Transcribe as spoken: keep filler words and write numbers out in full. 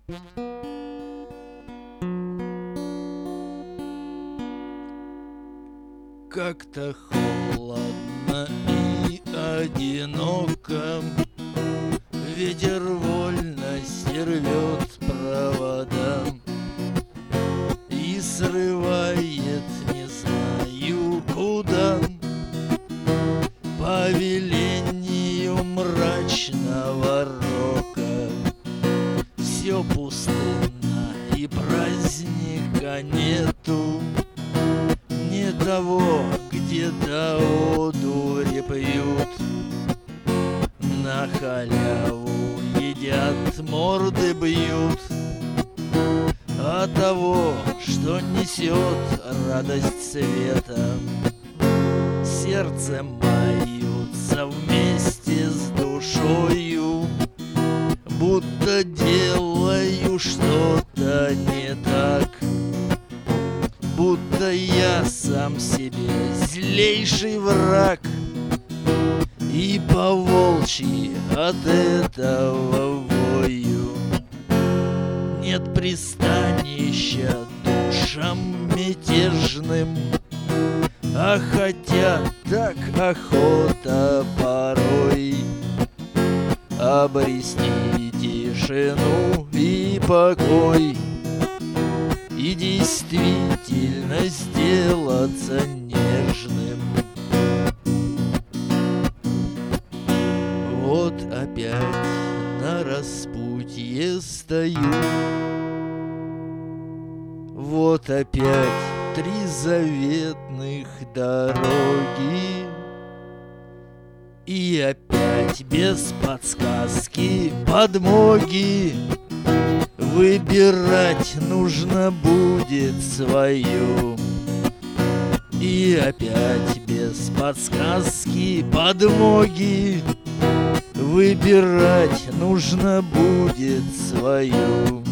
Как-то холодно и одиноко, ветер вольности рвет провода и срывает, не знаю куда, по велению мрачного рока. Все пустынно и праздника нету, не того, где-то одури пьют, на халяву едят, морды бьют, а того, что несет радость света, сердцем маются вместе с душою, будто делаю что-то не так, будто я сам себе злейший враг, и по-волчьи от этого вою. Нет пристанища душам мятежным, а хотя так охота порой обрести тишину и покой, и действительно сделаться нежным. Вот опять на распутье стою, вот опять три заветных дороги, и опять без подсказки, подмоги выбирать нужно будет свою. И опять без подсказки, подмоги выбирать нужно будет свою.